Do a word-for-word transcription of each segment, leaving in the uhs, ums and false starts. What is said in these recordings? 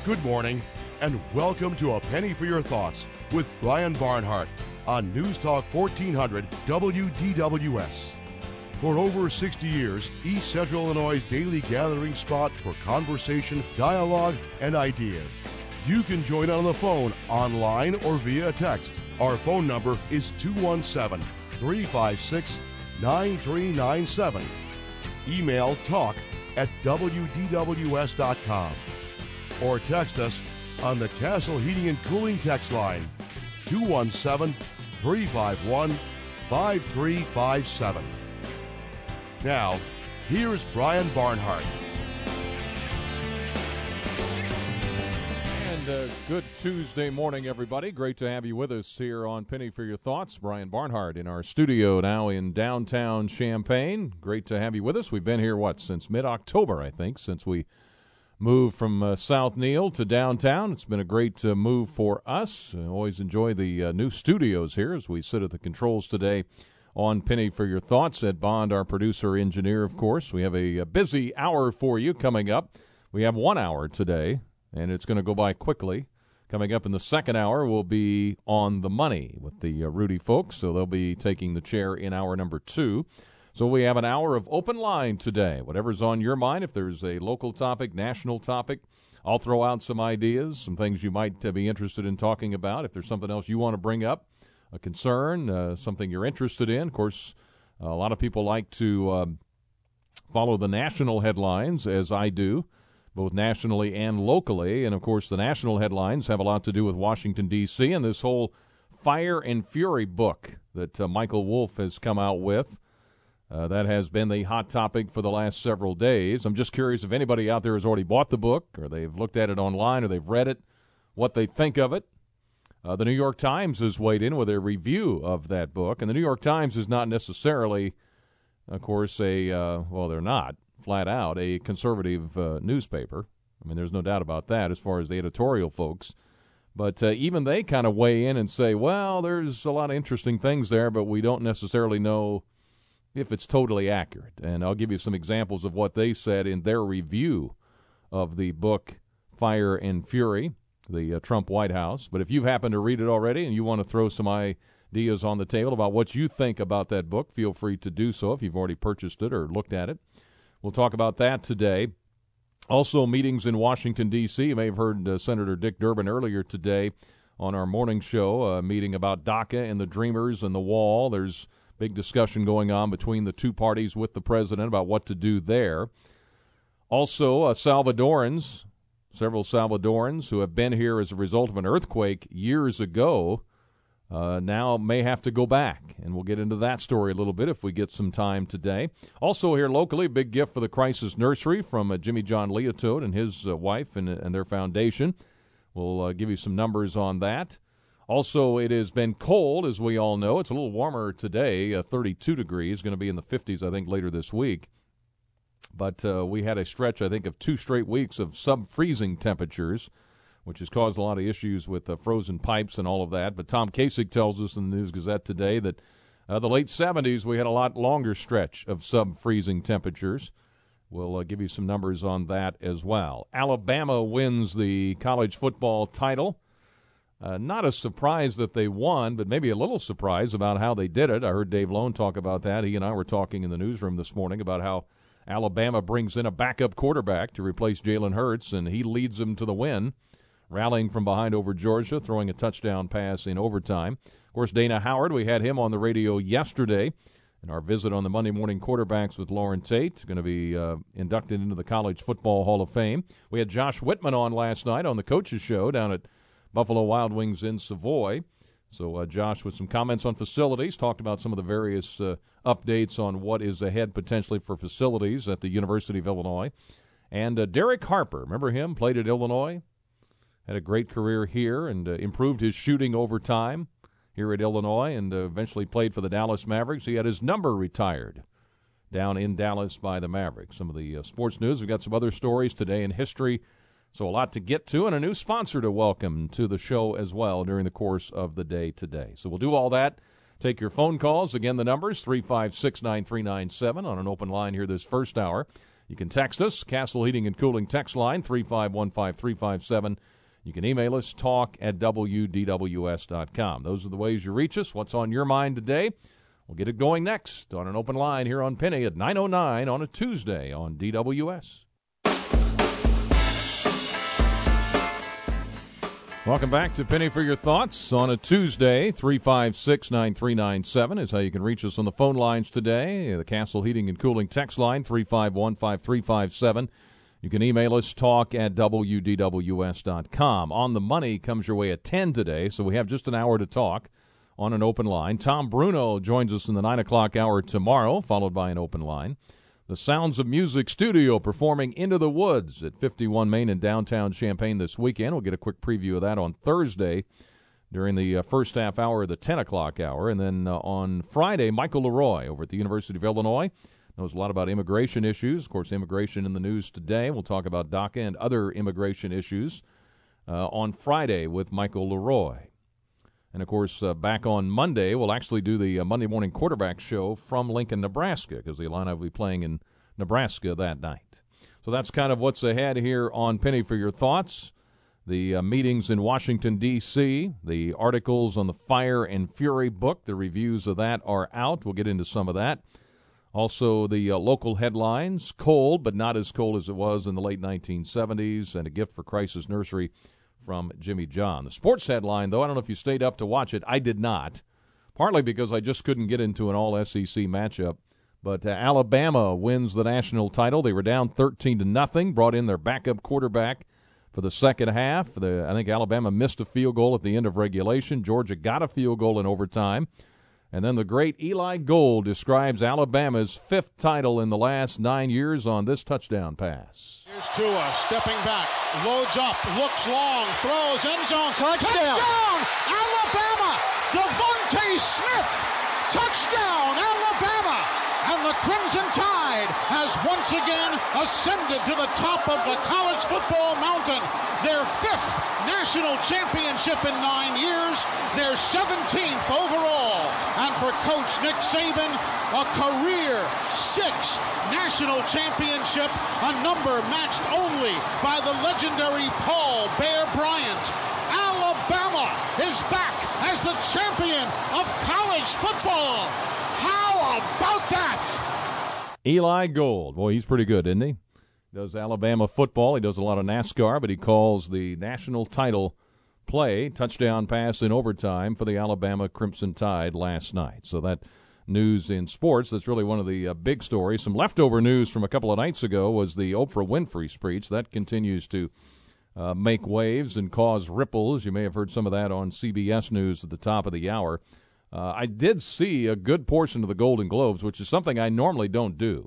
Good morning, and welcome to A Penny for Your Thoughts with Brian Barnhart on News Talk fourteen hundred W D W S. For over sixty years, East Central Illinois' daily gathering spot for conversation, dialogue, and ideas. You can join on the phone, online, or via text. Our phone number is two one seven, three five six, nine three nine seven. Email talk at W D W S dot com. Or text us on the Castle Heating and Cooling text line, two one seven, three five one, five three five seven. Now, here's Brian Barnhart. And uh, good Tuesday morning, everybody. Great to have you with us here on Penny for Your Thoughts. Brian Barnhart in our studio now in downtown Champaign. Great to have you with us. We've been here, what, since mid-October, I think, since we moved from uh, South Neal to downtown. It's been a great uh, move for us. I always enjoy the uh, new studios here as we sit at the controls today on Penny for Your Thoughts. Ed Bond, our producer engineer, of course. We have a, a busy hour for you coming up. We have one hour today, and it's going to go by quickly. Coming up in the second hour, we'll be on the money with the uh, Rudy folks, so they'll be taking the chair in hour number two. So we have an hour of open line today. Whatever's on your mind, if there's a local topic, national topic, I'll throw out some ideas, some things you might uh, be interested in talking about. If there's something else you want to bring up, a concern, uh, something you're interested in. Of course, uh, a lot of people like to um, follow the national headlines, as I do, both nationally and locally. And, of course, the national headlines have a lot to do with Washington, D C, and this whole Fire and Fury book that uh, Michael Wolff has come out with. Uh, that has been the hot topic for the last several days. I'm just curious if anybody out there has already bought the book, or they've looked at it online, or they've read it, what they think of it. Uh, the New York Times has weighed in with a review of that book, and the New York Times is not necessarily, of course, a, uh, well, they're not, flat out, a conservative uh, newspaper. I mean, there's no doubt about that as far as the editorial folks. But uh, even they kind of weigh in and say, well, there's a lot of interesting things there, but we don't necessarily know if it's totally accurate. And I'll give you some examples of what they said in their review of the book Fire and Fury, the uh, Trump White House. But if you've happened to read it already and you want to throw some ideas on the table about what you think about that book, feel free to do so if you've already purchased it or looked at it. We'll talk about that today. Also, meetings in Washington, D C You may have heard uh, Senator Dick Durbin earlier today on our morning show, a meeting about DACA and the Dreamers and the wall. There's big discussion going on between the two parties with the president about what to do there. Also, uh, Salvadorans, several Salvadorans who have been here as a result of an earthquake years ago, uh, now may have to go back. And we'll get into that story a little bit if we get some time today. Also here locally, a big gift for the Crisis Nursery from uh, Jimmy John Leotote and his uh, wife and, and their foundation. We'll uh, give you some numbers on that. Also, it has been cold, as we all know. It's a little warmer today, uh, thirty-two degrees, going to be in the fifties, I think, later this week. But uh, we had a stretch, I think, of two straight weeks of sub-freezing temperatures, which has caused a lot of issues with uh, frozen pipes and all of that. But Tom Kasich tells us in the News-Gazette today that uh, the late seventies, we had a lot longer stretch of sub-freezing temperatures. We'll uh, give you some numbers on that as well. Alabama wins the college football title. Uh, not a surprise that they won, but maybe a little surprise about how they did it. I heard Dave Lone talk about that. He and I were talking in the newsroom this morning about how Alabama brings in a backup quarterback to replace Jalen Hurts, and he leads them to the win, rallying from behind over Georgia, throwing a touchdown pass in overtime. Of course, Dana Howard, we had him on the radio yesterday in our visit on the Monday Morning Quarterbacks with Lauren Tate, going to be uh, inducted into the College Football Hall of Fame. We had Josh Whitman on last night on the Coaches Show down at Buffalo Wild Wings in Savoy. So uh, Josh with some comments on facilities, talked about some of the various uh, updates on what is ahead potentially for facilities at the University of Illinois. And uh, Derek Harper, remember him, played at Illinois, had a great career here and uh, improved his shooting over time here at Illinois and uh, eventually played for the Dallas Mavericks. He had his number retired down in Dallas by the Mavericks. Some of the uh, sports news. We've got some other stories today in history. So a lot to get to and a new sponsor to welcome to the show as well during the course of the day today. So we'll do all that. Take your phone calls. Again, the numbers, three five six, nine three nine seven on an open line here this first hour. You can text us, Castle Heating and Cooling text line, three five one five, three five seven. You can email us, talk at W D W S dot com. Those are the ways you reach us. What's on your mind today? We'll get it going next on an open line here on Penny at nine oh nine on a Tuesday on D W S. Welcome back to Penny for Your Thoughts on a Tuesday. three five six, nine three nine seven is how you can reach us on the phone lines today. The Castle Heating and Cooling text line, three five one five, three five seven. You can email us, talk at W D W S dot com. On the Money comes your way at ten today, so we have just an hour to talk on an open line. Tom Bruno joins us in the nine o'clock hour tomorrow, followed by an open line. The Sounds of Music Studio performing Into the Woods at fifty-one Main in downtown Champaign this weekend. We'll get a quick preview of that on Thursday during the uh, first half hour of the ten o'clock hour. And then uh, on Friday, Michael Leroy over at the University of Illinois knows a lot about immigration issues. Of course, immigration in the news today. We'll talk about DACA and other immigration issues uh, on Friday with Michael Leroy. And, of course, uh, back on Monday, we'll actually do the uh, Monday morning quarterback show from Lincoln, Nebraska, because the Illini will be playing in Nebraska that night. So that's kind of what's ahead here on Penny for Your Thoughts. The uh, meetings in Washington, D C, the articles on the Fire and Fury book, the reviews of that are out. We'll get into some of that. Also, the uh, local headlines, cold, but not as cold as it was in the late nineteen seventies, and a gift for Crisis Nursery from Jimmy John. The sports headline, though, I don't know if you stayed up to watch it. I did not, partly because I just couldn't get into an all-S E C matchup. But uh, Alabama wins the national title. They were down thirteen to nothing, brought in their backup quarterback for the second half. The, I think Alabama missed a field goal at the end of regulation. Georgia got a field goal in overtime. And then the great Eli Gold describes Alabama's fifth title in the last nine years on this touchdown pass. Here's Tua stepping back, loads up, looks long, throws, end zone, touchdown! Touchdown! Alabama! Devontae Smith! Touchdown, Alabama! And the Crimson Tide has once again ascended to the top of the college football mountain. Their fifth national championship in nine years, their seventeenth overall. And for Coach Nick Saban, a career sixth national championship, a number matched only by the legendary Paul Bear Bryant. Alabama is back as the champion of college football. How about that? Eli Gold. Boy, he's pretty good, isn't he? Does Alabama football. He does a lot of NASCAR, but he calls the national title play, touchdown pass in overtime for the Alabama Crimson Tide last night. So that news in sports, that's really one of the uh, big stories. Some leftover news from a couple of nights ago was the Oprah Winfrey speech. That continues to uh, make waves and cause ripples. You may have heard some of that on C B S News at the top of the hour. Uh, I did see a good portion of the Golden Globes, which is something I normally don't do.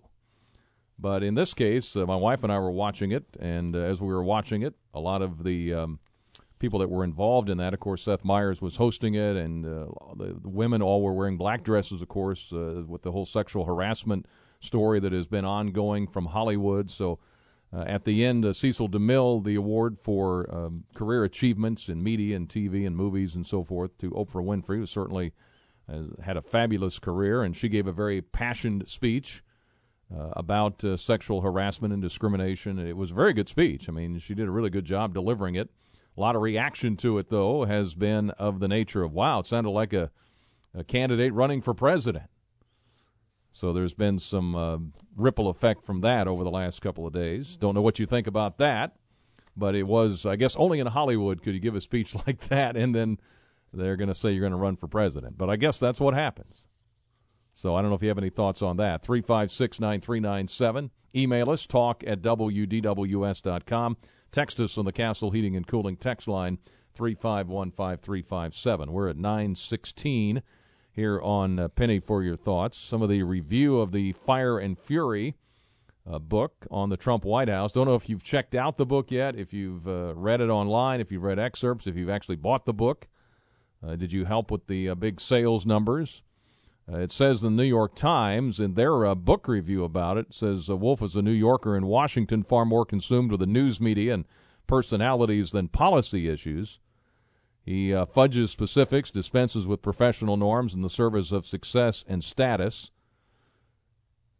But in this case, uh, my wife and I were watching it, and uh, as we were watching it, a lot of the um, people that were involved in that, of course, Seth Meyers was hosting it, and uh, the, the women all were wearing black dresses, of course, uh, with the whole sexual harassment story that has been ongoing from Hollywood. So uh, at the end, uh, Cecil DeMille, the award for um, career achievements in media and T V and movies and so forth, to Oprah Winfrey, who certainly has had a fabulous career, and she gave a very passionate speech Uh, about uh, sexual harassment and discrimination. It was a very good speech. I mean, she did a really good job delivering it. A lot of reaction to it, though, has been of the nature of, wow, it sounded like a, a candidate running for president. So there's been some uh, ripple effect from that over the last couple of days. Don't know what you think about that, but it was, I guess, only in Hollywood could you give a speech like that, and then they're going to say you're going to run for president. But I guess that's what happens. So I don't know if you have any thoughts on that. three five six, nine three nine seven. Email us, talk at W D W S dot com. Text us on the Castle Heating and Cooling text line, three five one five, three five seven. We're at nine sixteen here on uh, Penny for Your Thoughts. Some of the review of the Fire and Fury uh, book on the Trump White House. Don't know if you've checked out the book yet, if you've uh, read it online, if you've read excerpts, if you've actually bought the book. Uh, did you help with the uh, big sales numbers? Uh, it says the New York Times, in their uh, book review about it, says uh, Wolf is a New Yorker in Washington, far more consumed with the news media and personalities than policy issues. He uh, fudges specifics, dispenses with professional norms in the service of success and status.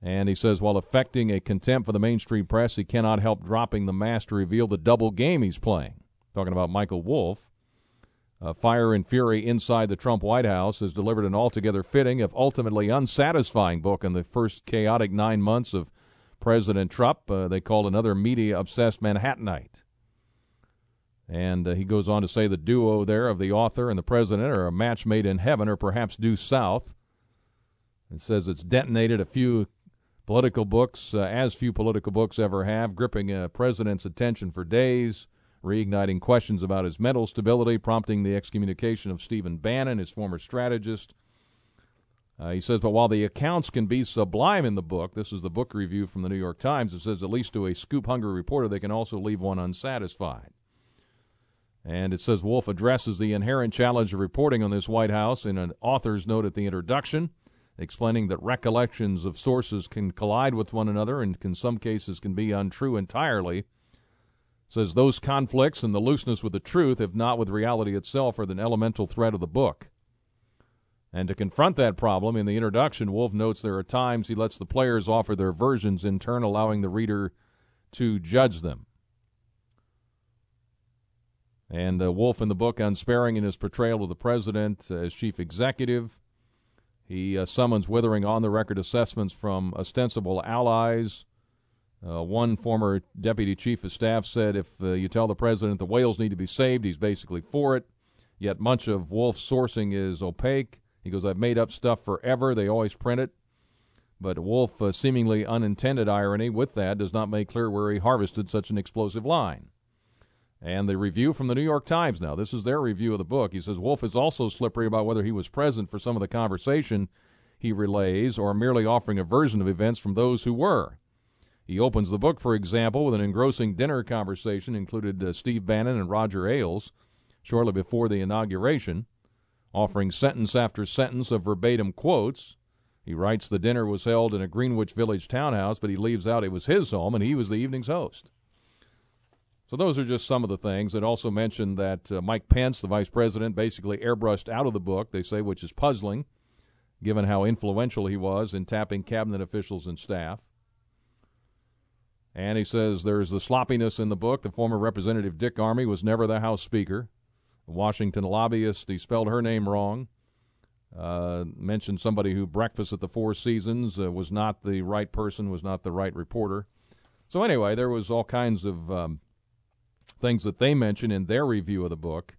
And he says, while affecting a contempt for the mainstream press, he cannot help dropping the mask to reveal the double game he's playing. Talking about Michael Wolff. Uh, Fire and Fury Inside the Trump White House has delivered an altogether fitting, if ultimately unsatisfying, book in the first chaotic nine months of President Trump. Uh, they called another media-obsessed Manhattanite. And uh, he goes on to say the duo there of the author and the president are a match made in heaven or perhaps due south. It says it's detonated a few political books, uh, as few political books ever have, gripping a president's attention for days, reigniting questions about his mental stability, prompting the excommunication of Stephen Bannon, his former strategist. Uh, he says, but while the accounts can be sublime in the book, this is the book review from the New York Times, it says at least to a scoop-hungry reporter, they can also leave one unsatisfied. And it says Wolff addresses the inherent challenge of reporting on this White House in an author's note at the introduction, explaining that recollections of sources can collide with one another and in some cases can be untrue entirely. Says those conflicts and the looseness with the truth, if not with reality itself, are the elemental thread of the book. And to confront that problem, in the introduction, Wolff notes there are times he lets the players offer their versions in turn, allowing the reader to judge them. And uh, Wolff in the book, unsparing in his portrayal of the president as chief executive. He uh, summons withering on-the-record assessments from ostensible allies. Uh, one former deputy chief of staff said if uh, you tell the president the whales need to be saved, he's basically for it. Yet much of Wolff's sourcing is opaque. He goes, I've made up stuff forever. They always print it. But Wolff, uh, seemingly unintended irony with that, does not make clear where he harvested such an explosive line. And the review from the New York Times now, this is their review of the book. He says Wolff is also slippery about whether he was present for some of the conversation he relays or merely offering a version of events from those who were. He opens the book, for example, with an engrossing dinner conversation included uh, Steve Bannon and Roger Ailes shortly before the inauguration, offering sentence after sentence of verbatim quotes. He writes the dinner was held in a Greenwich Village townhouse, but he leaves out it was his home and he was the evening's host. So those are just some of the things. It also mentioned that uh, Mike Pence, the vice president, basically airbrushed out of the book, they say, which is puzzling, given how influential he was in tapping cabinet officials and staff. And he says there's the sloppiness in the book. The former Representative Dick Armey was never the House Speaker. The Washington lobbyist, he spelled her name wrong. Uh, mentioned somebody who breakfast at the Four Seasons uh, was not the right person, was not the right reporter. So anyway, there was all kinds of um, things that they mention in their review of the book.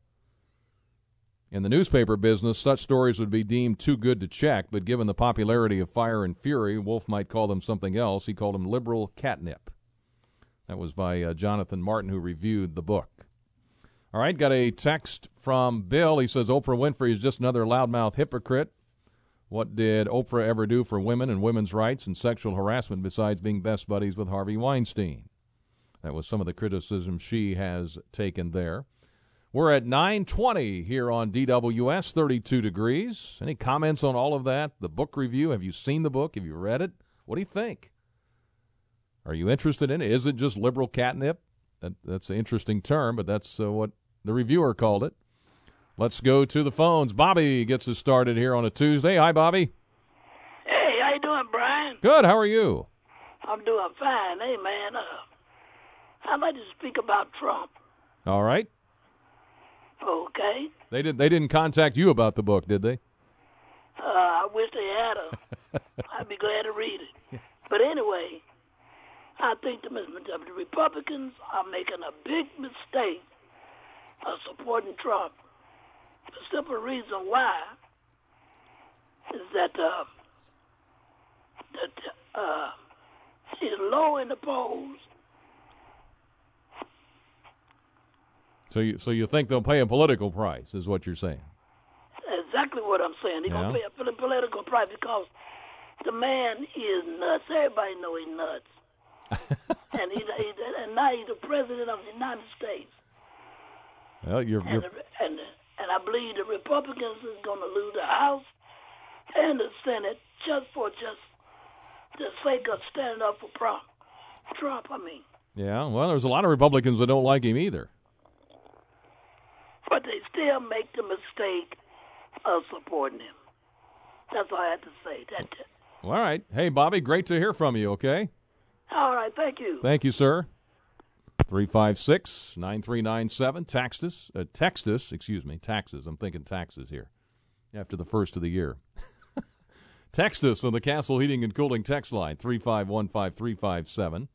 In the newspaper business, such stories would be deemed too good to check, but given the popularity of Fire and Fury, Wolff might call them something else. He called them liberal catnip. That was by uh, Jonathan Martin, who reviewed the book. All right, got a text from Bill. He says, Oprah Winfrey is just another loudmouth hypocrite. What did Oprah ever do for women and women's rights and sexual harassment besides being best buddies with Harvey Weinstein? That was some of the criticism she has taken there. We're at nine twenty here on D W S, thirty-two degrees. Any comments on all of that? The book review, have you seen the book? Have you read it? What do you think? Are you interested in it? Is it just liberal catnip? That, that's an interesting term, but that's uh, what the reviewer called it. Let's go to the phones. Bobby gets us started here on a Tuesday. Hi, Bobby. Hey, how you doing, Brian? Good. How are you? I'm doing fine. Hey, man, uh, I'd like to speak about Trump. All right. Okay. They did. They didn't contact you about the book, did they? Uh, I wish they had. A, I'd be glad to read it. But anyway, I think the, the Republicans are making a big mistake of supporting Trump. The simple reason why is that uh, that uh, he's low in the polls. So you so you think they'll pay a political price, is what you're saying? Exactly what I'm saying. They're yeah. going to pay a political price because the man is nuts. Everybody know he's nuts. and, he's, he's, and now he's the president of the United States. Well, you're, and, you're... The, and, and I believe the Republicans is going to lose the House and the Senate just for just the sake of standing up for Trump. Trump, I mean. Yeah, well, there's a lot of Republicans that don't like him either. But they still make the mistake of supporting him. That's all I have to say. That, All right. Hey, Bobby, great to hear from you, okay? All right, thank you. Thank you, sir. three five six, nine three nine seven. Text us. Uh, text us, excuse me, taxes. I'm thinking taxes here after the first of the year. Text us on the Castle Heating and Cooling text line, three five one five three five seven.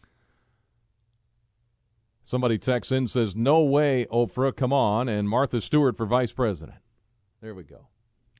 Somebody texts in, says, no way, Oprah, come on, and Martha Stewart for vice president. There we go.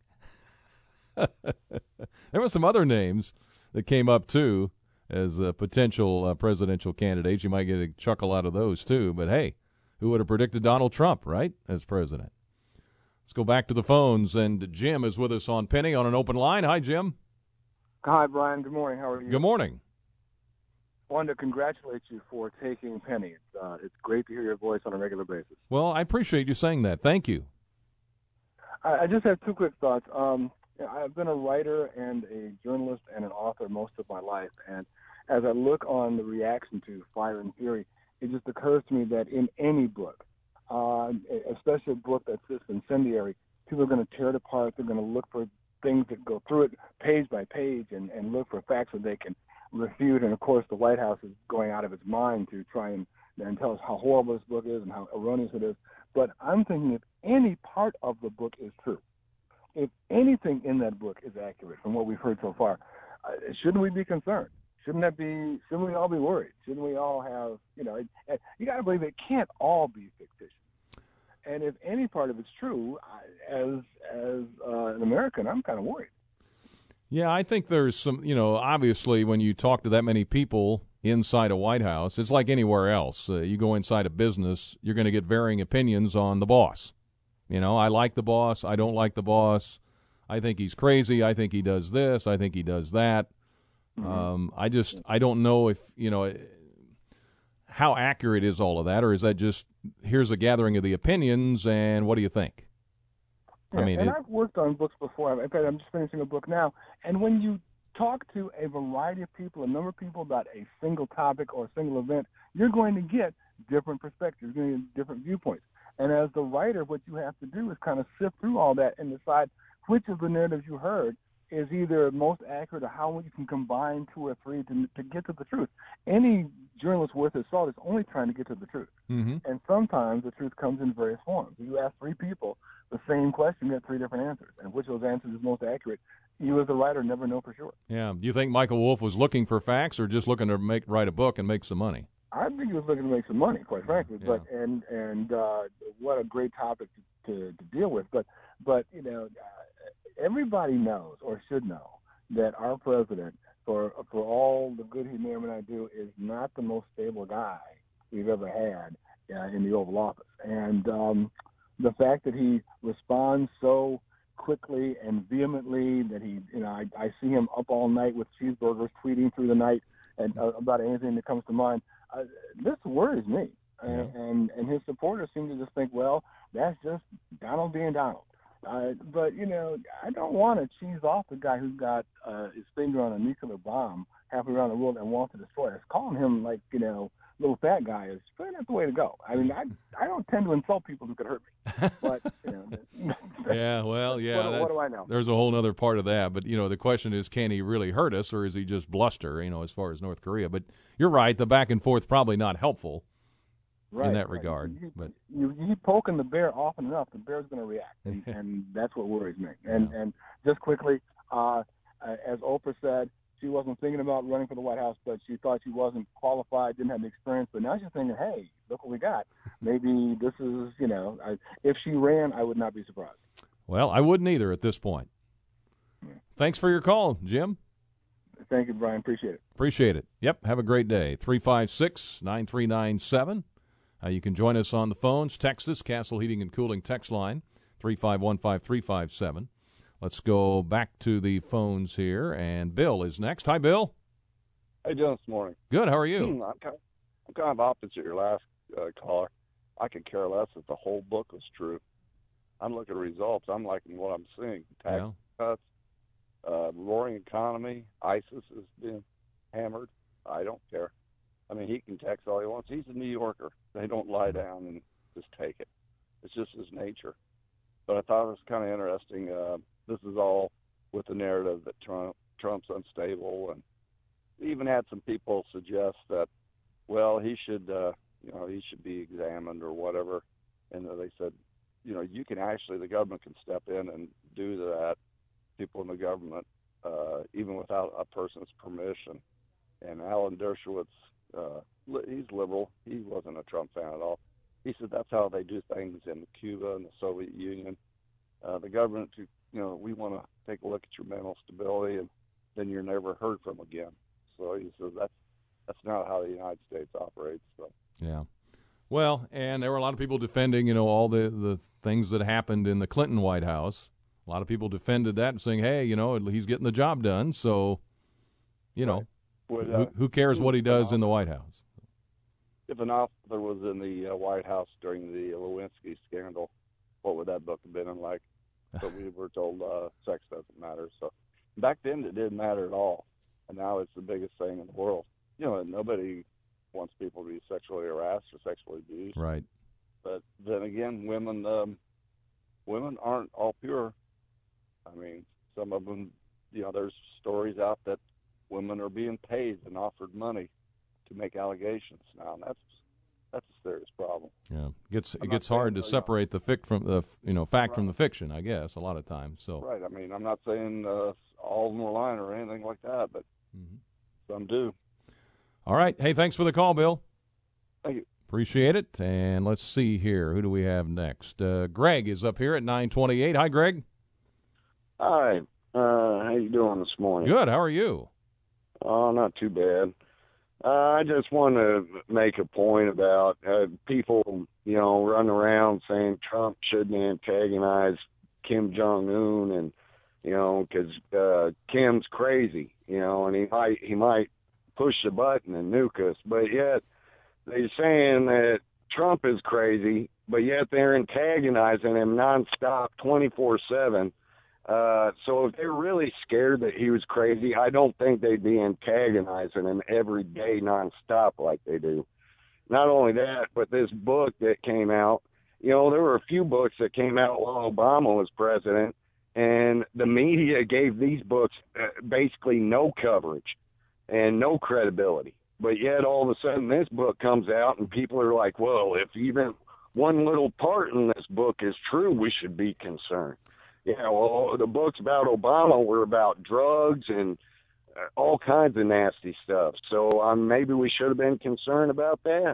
There were some other names that came up, too, as uh, potential uh, presidential candidates. You might get a chuckle out of those, too. But, hey, who would have predicted Donald Trump, right, as president? Let's go back to the phones, and Jim is with us on Penny on an open line. Hi, Jim. Hi, Brian. Good morning. How are you? Good morning. I wanted to congratulate you for taking Penny. It's, uh, it's great to hear your voice on a regular basis. Well, I appreciate you saying that. Thank you. I, I just have two quick thoughts. Um, I've been a writer and a journalist and an author most of my life, and as I look on the reaction to Fire and Fury, it just occurs to me that in any book, uh, especially a book that's this incendiary, people are going to tear it apart. They're going to look for things that go through it page by page and, and look for facts that they can refute. And, of course, the White House is going out of its mind to try and, and tell us how horrible this book is and how erroneous it is. But I'm thinking if any part of the book is true, if anything in that book is accurate from what we've heard so far, uh, shouldn't we be concerned? Shouldn't that be? Shouldn't we all be worried? Shouldn't we all have? You know, it, it, you got to believe it can't all be fictitious. And if any part of it's true, I, as as uh, an American, I'm kind of worried. Yeah, I think there's some. You know, obviously, when you talk to that many people inside a White House, it's like anywhere else. Uh, you go inside a business, you're going to get varying opinions on the boss. You know, I like the boss. I don't like the boss. I think he's crazy. I think he does this. I think he does that. Mm-hmm. Um, I just, I don't know if, you know, how accurate is all of that, or is that just, here's a gathering of the opinions, and what do you think? Yeah, I mean, and it, I've worked on books before. In fact, I'm just finishing a book now. And when you talk to a variety of people, a number of people about a single topic or a single event, you're going to get different perspectives, you're going to get different viewpoints. And as the writer, what you have to do is kind of sift through all that and decide which of the narratives you heard is either most accurate or how you can combine two or three to, to get to the truth. Any journalist worth his salt is only trying to get to the truth. mm-hmm. And sometimes the truth comes in various forms. You ask three people the same question, you get three different answers. And which of those answers is most accurate, you as a writer never know for sure. Yeah. Do you think Michael Wolff was looking for facts or just looking to make write a book and make some money? I think he was looking to make some money, quite frankly. Yeah. But and and uh, what a great topic to, to, to deal with. But but you know, uh, everybody knows or should know that our president, for for all the good he may or may not do, is not the most stable guy we've ever had uh, in the Oval Office. And um, the fact that he responds so quickly and vehemently, that he, you know, I, I see him up all night with cheeseburgers, tweeting through the night and uh, about anything that comes to mind. Uh, this worries me. Yeah. And, and and his supporters seem to just think, well, that's just Donald being Donald. Uh, but, you know, I don't want to cheese off the guy who's got uh, his finger on a nuclear bomb halfway around the world and wants to destroy us. Calling him, like, you know, little fat guy is probably not the way to go. I mean, I I don't tend to insult people who could hurt me. But, you know. Yeah, well, yeah. What, what do I know? There's a whole other part of that. But, you know, the question is, can he really hurt us, or is he just bluster, you know, as far as North Korea? But you're right, the back and forth probably not helpful right, in that right. regard. You, but you, you keep poking the bear often enough, the bear's going to react. And, and that's what worries me. And, yeah. and just quickly, uh, as Oprah said, she wasn't thinking about running for the White House, but she thought she wasn't qualified, didn't have the experience. But now she's thinking, hey, look what we got. Maybe this is, you know, I, if she ran, I would not be surprised. Well, I wouldn't either at this point. Yeah. Thanks for your call, Jim. Thank you, Brian. Appreciate it. Appreciate it. Yep, have a great day. three five six, nine three nine seven. Uh, you can join us on the phones. Text us, Castle Heating and Cooling text line, three five one five three five seven. Let's go back to the phones here, and Bill is next. Hi, Bill. How you doing this morning? Good. How are you? I'm kind of, I'm kind of opposite your last uh, caller. I could care less if the whole book was true. I'm looking at results. I'm liking what I'm seeing. Tax yeah. cuts, uh, roaring economy, ISIS is being hammered. I don't care. I mean, he can text all he wants. He's a New Yorker. They don't lie down and just take it. It's just his nature. But I thought it was kind of interesting. Uh, this is all with the narrative that Trump Trump's unstable, and even had some people suggest that, well, he should, uh, you know, he should be examined or whatever. And they said, you know, you can actually, the government can step in and do that, people in the government, uh, even without a person's permission. And Alan Dershowitz, uh, he's liberal. He wasn't a Trump fan at all. He said that's how they do things in Cuba and the Soviet Union. Uh, the government, you know, we want to take a look at your mental stability, and then you're never heard from again. So he says that's that's not how the United States operates. So. Yeah. Well, and there were a lot of people defending, you know, all the, the things that happened in the Clinton White House. A lot of people defended that and saying, hey, you know, he's getting the job done, so, you know, right. Would, uh, who, who cares what he does in the White House? If an author was in the uh, White House during the Lewinsky scandal, what would that book have been like? So we were told uh, sex doesn't matter. So back then it didn't matter at all, and now it's the biggest thing in the world. You know, nobody wants people to be sexually harassed or sexually abused. Right. But then again, women um, women aren't all pure. I mean, some of them, you know, there's stories out that women are being paid and offered money to make allegations now, and that's that's a serious problem. Yeah, it gets it gets hard to separate the fic from the you know fact right. from the fiction, I guess, a lot of times. So right. I mean, I'm not saying uh, all of them are lying or anything like that, but mm-hmm. some do. All right. Hey, thanks for the call, Bill. Thank you. Appreciate it. And let's see here. Who do we have next? Uh, Greg is up here at nine twenty-eight. Hi, Greg. Hi. Uh, how you doing this morning? Good. How are you? Oh, not too bad. Uh, I just want to make a point about uh, people, you know, running around saying Trump shouldn't antagonize Kim Jong-un, and you know, because uh, Kim's crazy, you know, and he might he might push the button and nuke us, but yet they're saying that Trump is crazy, but yet they're antagonizing him nonstop, twenty-four seven. Uh, so if they're really scared that he was crazy, I don't think they'd be antagonizing him every day nonstop like they do. Not only that, but this book that came out, you know, there were a few books that came out while Obama was president, and the media gave these books uh, basically no coverage and no credibility. But yet all of a sudden this book comes out and people are like, well, if even one little part in this book is true, we should be concerned. Yeah, well, the books about Obama were about drugs and uh, all kinds of nasty stuff. So um, maybe we should have been concerned about that.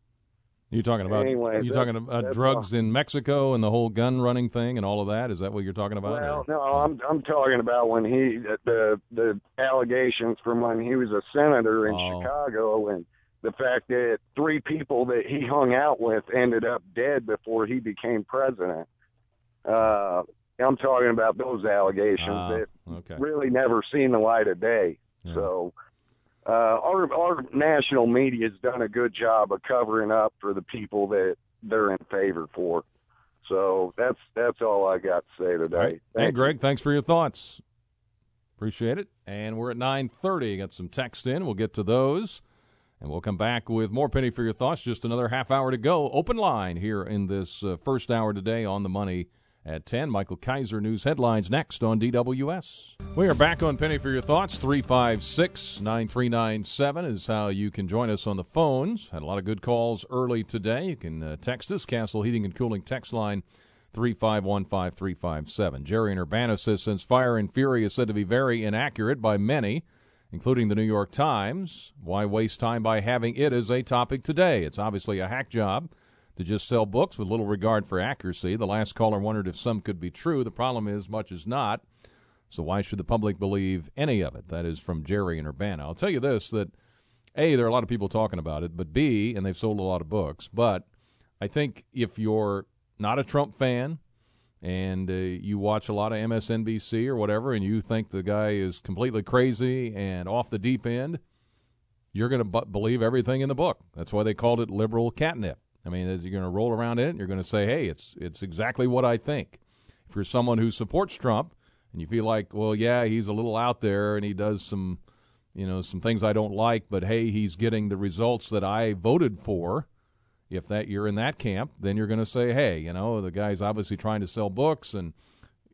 You talking about anyway, you talking about drugs in Mexico and the whole gun running thing and all of that? Is that what you're talking about? Well, or? no, I'm I'm talking about when he the the allegations from when he was a senator in oh. Chicago, and the fact that three people that he hung out with ended up dead before he became president. Uh, I'm talking about those allegations uh, that okay. really never seen the light of day. Yeah. So uh, our our national media has done a good job of covering up for the people that they're in favor for. So that's that's all I got to say today. Right. Hey, Greg, you. Thanks for your thoughts. Appreciate it. And we're at nine thirty. Got some text in. We'll get to those. And we'll come back with more Penny for Your Thoughts. Just another half hour to go. Open line here in this uh, first hour today on the Money at ten. Michael Kaiser, news headlines next on D W S. We are back on Penny for Your Thoughts. three five six, nine three nine seven is how you can join us on the phones. Had a lot of good calls early today. You can uh, text us, Castle Heating and Cooling text line three five one five three five seven. Jerry in Urbana says, since Fire and Fury is said to be very inaccurate by many, including the New York Times, why waste time by having it as a topic today? It's obviously a hack job to just sell books with little regard for accuracy. The last caller wondered if some could be true. The problem is much is not. So why should the public believe any of it? That is from Jerry in Urbana. I'll tell you this, that A, there are a lot of people talking about it, but B, and they've sold a lot of books, but I think if you're not a Trump fan and uh, you watch a lot of M S N B C or whatever and you think the guy is completely crazy and off the deep end, you're going to b- believe everything in the book. That's why they called it liberal catnip. I mean, as you're going to roll around in it, and you're going to say, hey, it's it's exactly what I think. If you're someone who supports Trump and you feel like, well, yeah, he's a little out there and he does some, you know, some things I don't like, but, hey, he's getting the results that I voted for, if that you're in that camp, then you're going to say, hey, you know, the guy's obviously trying to sell books and,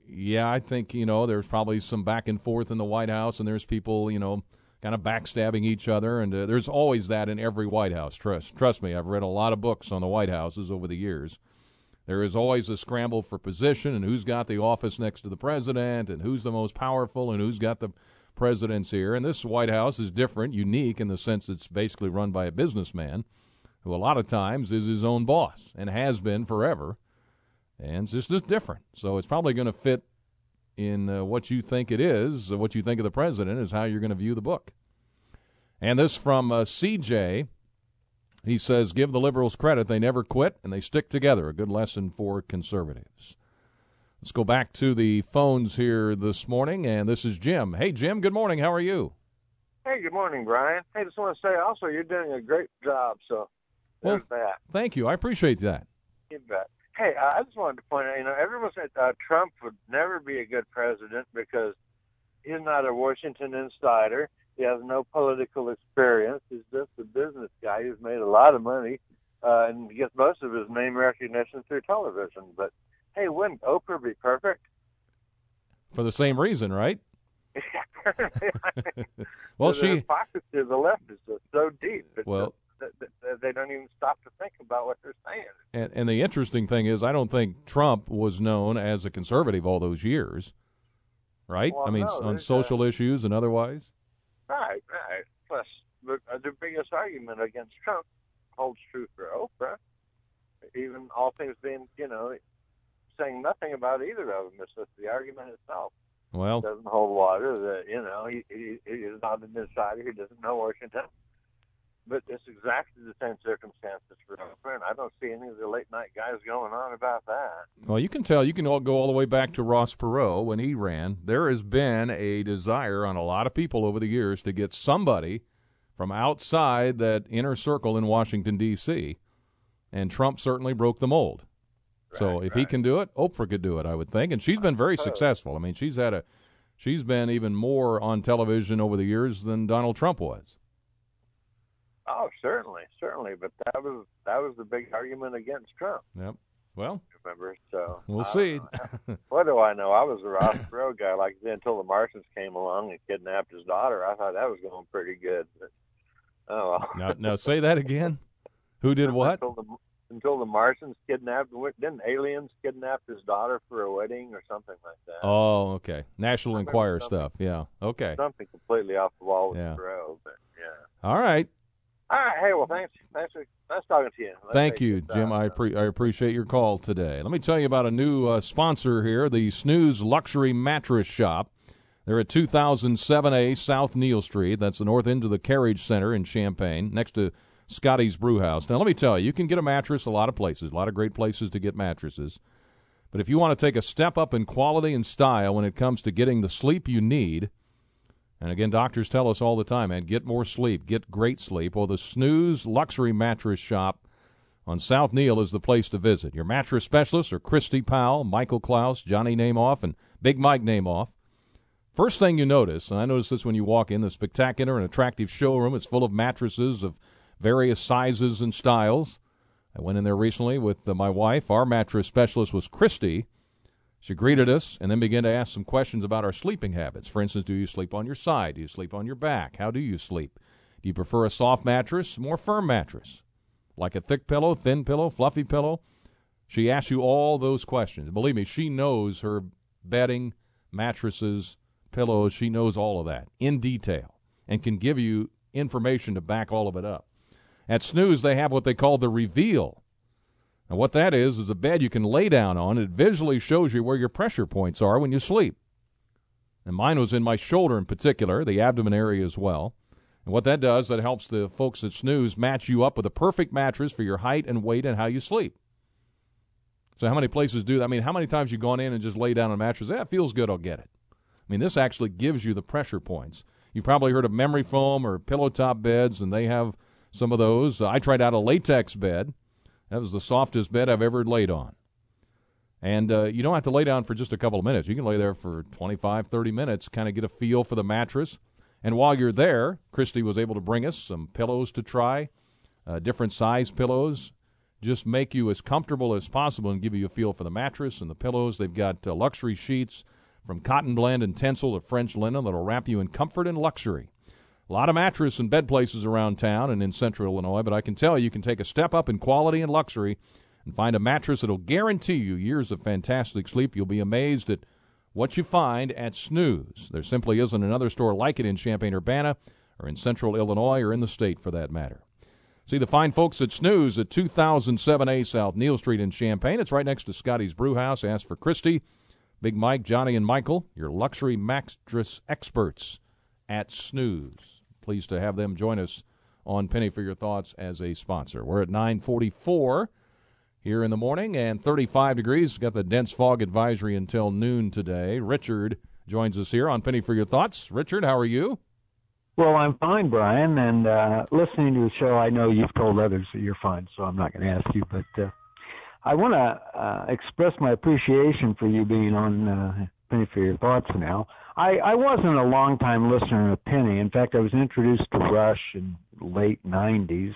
Yeah, I think, you know, there's probably some back and forth in the White House, and there's people, you know, kind of backstabbing each other, and uh, there's always that in every White House. Trust, trust me, I've read a lot of books on the White Houses over the years. There is always a scramble for position and who's got the office next to the president and who's the most powerful and who's got the president's ear. And this White House is different, unique in the sense it's basically run by a businessman who a lot of times is his own boss and has been forever. And it's just, just different. So it's probably going to fit in uh, what you think it is, uh, what you think of the president is how you're going to view the book. And this from uh, C J. He says, give the liberals credit. They never quit, and they stick together. A good lesson for conservatives. Let's go back to the phones here this morning, and this is Jim. Hey, Jim, good morning. How are you? Hey, good morning, Brian. Hey, just want to say also you're doing a great job, so there's well, that. Thank you. I appreciate that. You bet. Hey, I just wanted to point out, you know, everyone said uh, Trump would never be a good president because he's not a Washington insider. He has no political experience. He's just a business guy who's made a lot of money uh, and gets most of his name recognition through television. But, hey, wouldn't Oprah be perfect? For the same reason, right? Well, the she... The hypocrisy of the left is just so deep. It's well... just, they don't even stop to think about what they're saying. And, and the interesting thing is I don't think Trump was known as a conservative all those years, right? Well, I mean, no, on social uh, issues and otherwise. Right, right. Plus, the, uh, the biggest argument against Trump holds true for Oprah. Even all things being, you know, saying nothing about either of them. It's just the argument itself. Well, it doesn't hold water. That you know, he, he, he is not an insider. He doesn't know Washington. But it's exactly the same circumstances for Oprah, and I don't see any of the late night guys going on about that. Well, you can tell. You can all go all the way back to Ross Perot when he ran. There has been a desire on a lot of people over the years to get somebody from outside that inner circle in Washington, D C, and Trump certainly broke the mold. Right, so if right. he can do it, Oprah could do it, I would think. And she's been very successful. I mean, she's had a, she's been even more on television over the years than Donald Trump was. Oh, certainly, certainly, but that was that was the big argument against Trump. Yep. Well, remember, so we'll see. What do I know? I was a Ross Perot guy, like until the Martians came along and kidnapped his daughter. I thought that was going pretty good. But, oh, well. now, now say that again. Who did what? Until the, until the Martians kidnapped, didn't aliens kidnap his daughter for a wedding or something like that? Oh, okay. National Enquirer stuff. Yeah. Okay. Something completely off the wall with yeah. Perot, but yeah. All right. All right. Hey, well, thanks. Thanks for nice talking to you. Let's Thank you, Jim. I, pre- I appreciate your call today. Let me tell you about a new uh, sponsor here, the Snooze Luxury Mattress Shop. They're at two thousand seven A South Neal Street. That's the north end of the Carriage Center in Champaign, next to Scotty's Brew House. Now, let me tell you, you can get a mattress a lot of places, a lot of great places to get mattresses. But if you want to take a step up in quality and style when it comes to getting the sleep you need, and again, doctors tell us all the time, man, get more sleep, get great sleep. Well, the Snooze Luxury Mattress Shop on South Neal is the place to visit. Your mattress specialists are Christy Powell, Michael Klaus, Johnny Nameoff, and Big Mike Nameoff. First thing you notice, and I noticed this when you walk in, the spectacular and attractive showroom. It's full of mattresses of various sizes and styles. I went in there recently with uh, my wife. Our mattress specialist was Christy. She greeted us and then began to ask some questions about our sleeping habits. For instance, do you sleep on your side? Do you sleep on your back? How do you sleep? Do you prefer a soft mattress, more firm mattress? Like a thick pillow, thin pillow, fluffy pillow? She asks you all those questions. Believe me, she knows her bedding, mattresses, pillows. She knows all of that in detail and can give you information to back all of it up. At Snooze, they have what they call the Reveal. And what that is is a bed you can lay down on. It visually shows you where your pressure points are when you sleep. And mine was in my shoulder in particular, the abdomen area as well. And what that does, that helps the folks at Snooze match you up with a perfect mattress for your height and weight and how you sleep. So how many places do that? I mean, how many times you gone in and just lay down on a mattress? Yeah, it feels good, I'll get it. I mean, this actually gives you the pressure points. You've probably heard of memory foam or pillow top beds, and they have some of those. I tried out a latex bed. That was the softest bed I've ever laid on. And uh, you don't have to lay down for just a couple of minutes. You can lay there for twenty-five, thirty minutes, kind of get a feel for the mattress. And while you're there, Christy was able to bring us some pillows to try, uh, different size pillows. just make you as comfortable as possible and give you a feel for the mattress and the pillows. They've got uh, luxury sheets from cotton blend and Tencel to French linen that'll wrap you in comfort and luxury. A lot of mattress and bed places around town and in central Illinois, but I can tell you, you can take a step up in quality and luxury and find a mattress that'll guarantee you years of fantastic sleep. You'll be amazed at what you find at Snooze. There simply isn't another store like it in Champaign-Urbana or in central Illinois or in the state for that matter. See the fine folks at Snooze at two thousand seven A South Neal Street in Champaign. It's right next to Scotty's Brewhouse. Ask for Christy, Big Mike, Johnny, and Michael, your luxury mattress experts at Snooze. Pleased to have them join us on Penny for Your Thoughts as a sponsor. We're at nine forty-four here in the morning and thirty-five degrees. We've got the dense fog advisory until noon today. Richard joins us here on Penny for Your Thoughts. Richard, how are you? Well, I'm fine, Brian, and uh, listening to the show, I know you've told others that you're fine, so I'm not going to ask you, but uh, I want to uh, express my appreciation for you being on uh, Penny for Your Thoughts now. I, I wasn't a long-time listener of Penny. In fact, I was introduced to Rush in the late nineties,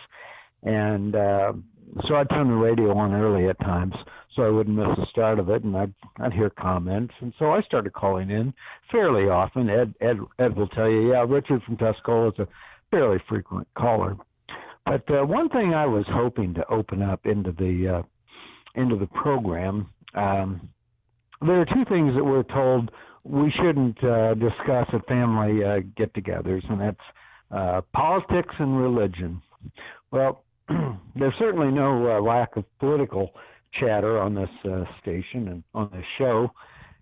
and uh, so I'd turn the radio on early at times so I wouldn't miss the start of it, and I'd, I'd hear comments. And so I started calling in fairly often. Ed Ed, Ed will tell you, yeah, Richard from Tuscola is a fairly frequent caller. But uh, one thing I was hoping to open up into the uh, into the program, um, there are two things that we're told we shouldn't uh, discuss at family uh, get-togethers, and that's uh, politics and religion. Well, there's certainly no uh, lack of political chatter on this uh, station and on this show,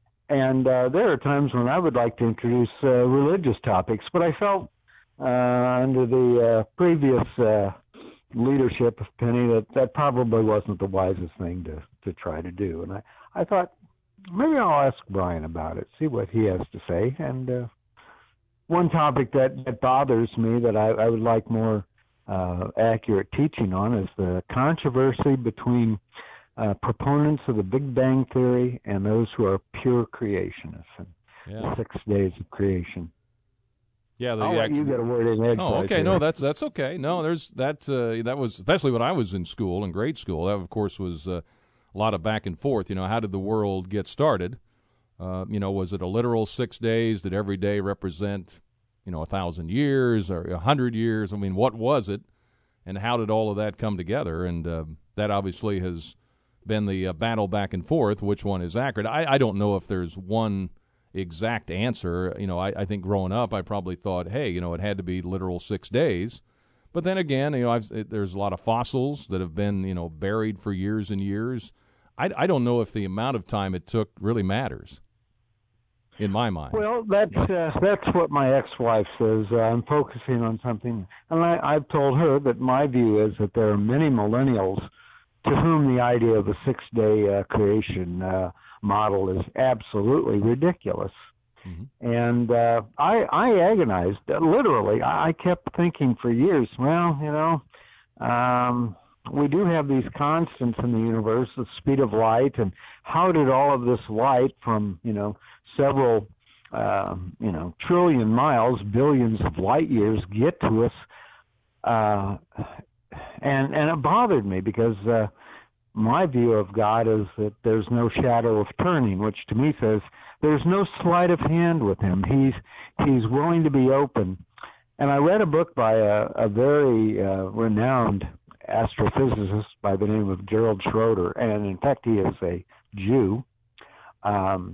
and uh, there are times when I would like to introduce uh, religious topics, but I felt uh, under the uh, previous uh, leadership of Penny that that probably wasn't the wisest thing to, to try to do, and I, I thought maybe I'll ask Brian about it, see what he has to say, and uh, one topic that, that bothers me that I, I would like more uh, accurate teaching on is the controversy between Uh, proponents of the Big Bang Theory and those who are pure creationists and yeah. the six days of creation. Yeah, the, I'll let you get a word in edgewise. Oh, okay, here. no, that's that's okay. No, there's that. Uh, that was especially when I was in school, in grade school. That, of course, was uh, a lot of back and forth. You know, how did the world get started? Uh, you know, was it a literal six days? Did every day represent, you know, a thousand years or a hundred years? I mean, what was it, and how did all of that come together? And uh, that obviously has been the uh, battle back and forth, which one is accurate. I, I don't know if there's one exact answer. You know, I, I think growing up, I probably thought, hey, you know, it had to be literal six days. But then again, you know, I've, it, there's a lot of fossils that have been, you know, buried for years and years. I, I don't know if the amount of time it took really matters, in my mind. Well, that's uh, that's what my ex-wife says. Uh, I'm focusing on something, and I, I've told her that my view is that there are many millennials to whom the idea of a six-day uh, creation uh, model is absolutely ridiculous. Mm-hmm. And uh, I, I agonized, uh, literally. I, I kept thinking for years, well, you know, um, we do have these constants in the universe, the speed of light, and how did all of this light from, you know, several, uh, you know, trillion miles, billions of light years get to us? Uh And and it bothered me because uh, my view of God is that there's no shadow of turning, which to me says there's no sleight of hand with him. He's he's willing to be open. And I read a book by a, a very uh, renowned astrophysicist by the name of Gerald Schroeder, and in fact he is a Jew. Um,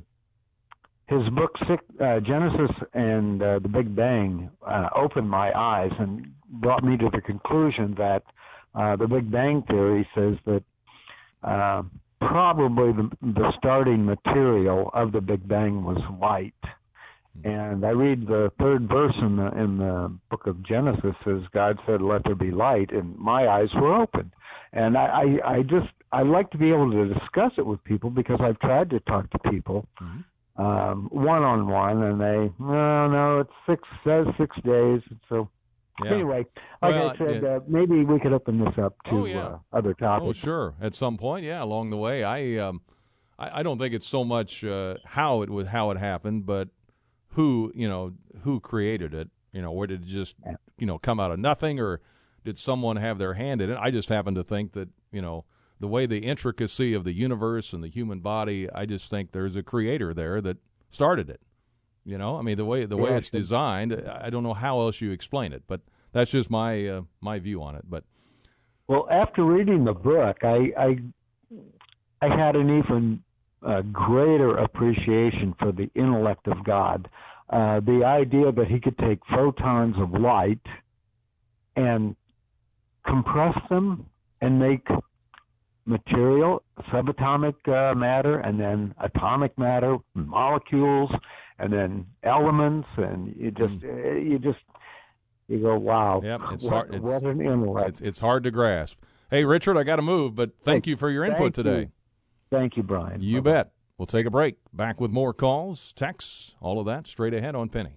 his book uh, Genesis and uh, the Big Bang uh, opened my eyes and brought me to the conclusion that uh, the Big Bang Theory says that uh, probably the, the starting material of the Big Bang was light. And I read the third verse in the in the book of Genesis says God said, "Let there be light," and my eyes were open. And I, I, I just I like to be able to discuss it with people because I've tried to talk to people mm-hmm. um, one on one, and they no no it's six says six days. So yeah. Anyway, like well, I said, yeah. uh, maybe we could open this up to oh, yeah. uh, other topics. Oh sure, at some point, yeah, along the way. I um I, I don't think it's so much uh, how it was how it happened, but who, you know, who created it? You know, where did it just, you know, come out of nothing, or did someone have their hand in it? I just happen to think that, you know, the way the intricacy of the universe and the human body, I just think there's a creator there that started it. You know, I mean, the way the way Yeah, it's designed, I don't know how else you explain it, but that's just my uh, my view on it. But well, after reading the book, I I, I had an even uh, greater appreciation for the intellect of God. Uh, the idea that he could take photons of light and compress them and make material, subatomic uh, matter, and then atomic matter, molecules, and then elements, and you just mm. you just you go, wow, yep, it's what, hard, it's, what an intellect. It's, it's hard to grasp. Hey, Richard, I got to move, but thank hey, you for your input today. You. Thank you, Brian. You Bye-bye. bet. We'll take a break. Back with more calls, texts, all of that straight ahead on Penny.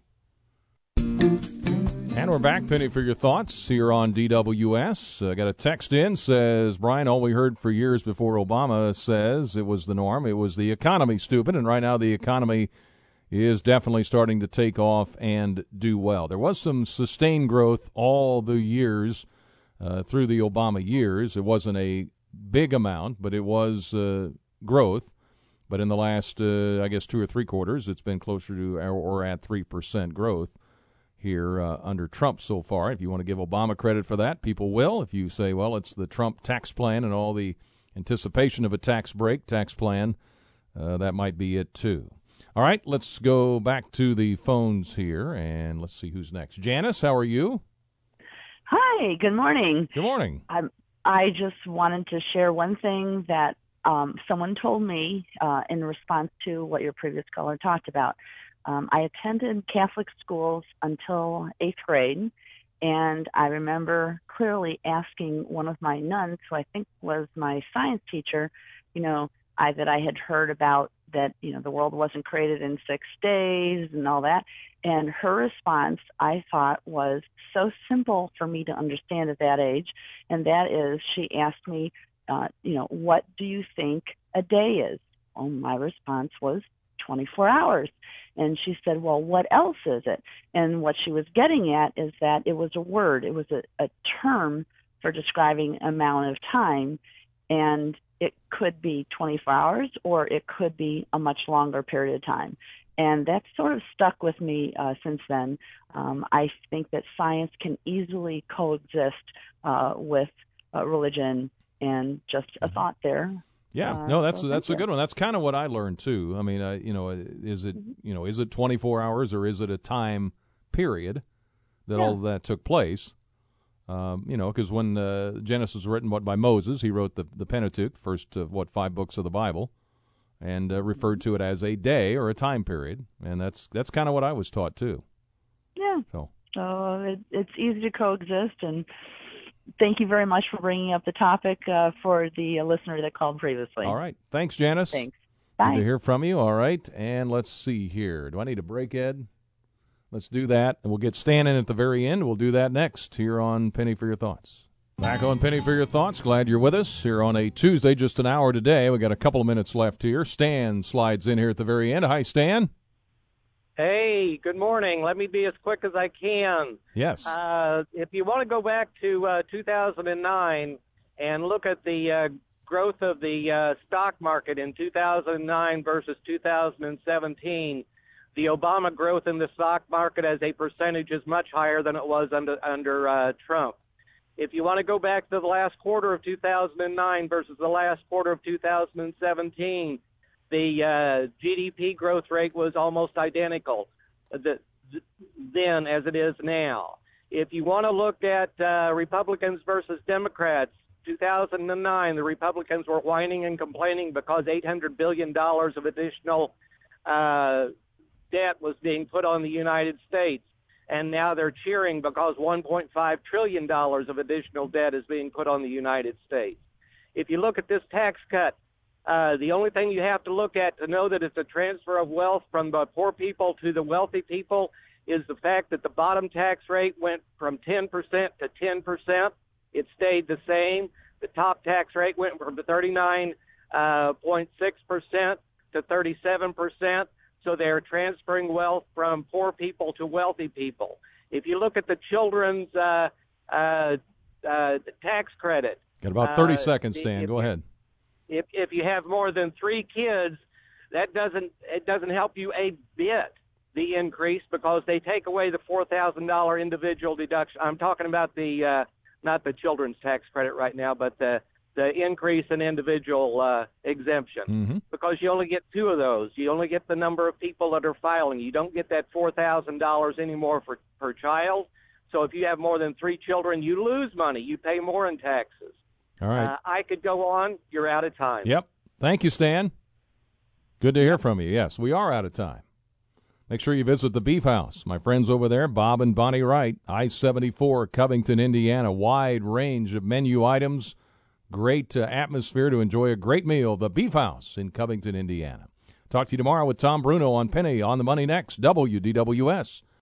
And we're back, Penny, for your thoughts here on D W S. I uh, got a text in, says, Brian, all we heard for years before Obama says it was the norm. It was the economy, stupid, and right now the economy is definitely starting to take off and do well. There was some sustained growth all the years uh, through the Obama years. It wasn't a big amount, but it was uh, growth. But in the last, uh, I guess, two or three quarters, it's been closer to or, or at three percent growth here uh, under Trump so far. If you want to give Obama credit for that, people will. If you say, well, it's the Trump tax plan and all the anticipation of a tax break, tax plan, uh, that might be it too. All right, let's go back to the phones here, and let's see who's next. Janice, how are you? Hi, good morning. Good morning. I'm, I just wanted to share one thing that um, someone told me uh, in response to what your previous caller talked about. Um, I attended Catholic schools until eighth grade, and I remember clearly asking one of my nuns, who I think was my science teacher, you know, I, that I had heard about that, you know, the world wasn't created in six days and all that. And her response, I thought, was so simple for me to understand at that age. And that is, she asked me, uh, you know, what do you think a day is? Well, my response was twenty-four hours. And she said, well, what else is it? And what she was getting at is that it was a word. It was a, a term for describing amount of time. And it could be twenty-four hours, or it could be a much longer period of time. And that's sort of stuck with me uh, since then. Um, I think that science can easily coexist uh, with uh, religion, and just a thought there. Yeah, uh, no, that's so that's a you. good one. That's kind of what I learned too. I mean, uh, you know, is it you know is it twenty-four hours, or is it a time period that yeah. all of that took place? Um, you know, because when uh, Genesis was written what, by Moses, he wrote the, the Pentateuch, first of what, five books of the Bible, and uh, referred to it as a day or a time period, and that's that's kind of what I was taught too. Yeah. So, so it, it's easy to coexist, and thank you very much for bringing up the topic uh, for the uh, listener that called previously. All right. Thanks, Janice. Thanks. Bye. Good to hear from you. All right, and let's see here. Do I need a break, Ed? Let's do that, and we'll get Stan in at the very end. We'll do that next here on Penny for Your Thoughts. Back on Penny for Your Thoughts. Glad you're with us here on a Tuesday, just an hour today. We got a couple of minutes left here. Stan slides in here at the very end. Hi, Stan. Hey, good morning. Let me be as quick as I can. Yes. Uh, if you want to go back to uh, two thousand nine and look at the uh, growth of the uh, stock market in two thousand nine versus two thousand seventeen, the Obama growth in the stock market as a percentage is much higher than it was under under uh, Trump. If you want to go back to the last quarter of two thousand nine versus the last quarter of two thousand seventeen, the uh, G D P growth rate was almost identical the, then as it is now. If you want to look at uh, Republicans versus Democrats, two thousand nine, the Republicans were whining and complaining because eight hundred billion dollars of additional uh debt was being put on the United States, and now they're cheering because one point five trillion dollars of additional debt is being put on the United States. If you look at this tax cut, uh, the only thing you have to look at to know that it's a transfer of wealth from the poor people to the wealthy people is the fact that the bottom tax rate went from ten percent to ten percent. It stayed the same. The top tax rate went from thirty-nine point six percent to thirty-seven percent. So they're transferring wealth from poor people to wealthy people. If you look at the children's uh, uh, uh, tax credit, Got about thirty Uh, seconds, Stan. if Go you- ahead. If if you have more than three kids, that doesn't it doesn't help you a bit, the increase, because they take away the four thousand dollars individual deduction. I'm talking about the uh, not the children's tax credit right now, but the the increase in individual uh, exemption, Mm-hmm. because you only get two of those. You only get the number of people that are filing. You don't get that four thousand dollars anymore for per child. So if you have more than three children, you lose money. You pay more in taxes. All right. Uh, I could go on. You're out of time. Yep. Thank you, Stan. Good to hear from you. Yes, we are out of time. Make sure you visit the Beef House. My friends over there, Bob and Bonnie Wright, I seventy-four, Covington, Indiana. Wide range of menu items. Great uh, atmosphere to enjoy a great meal. The Beef House in Covington, Indiana. Talk to you tomorrow with Tom Bruno on Penny on the Money next. W D W S.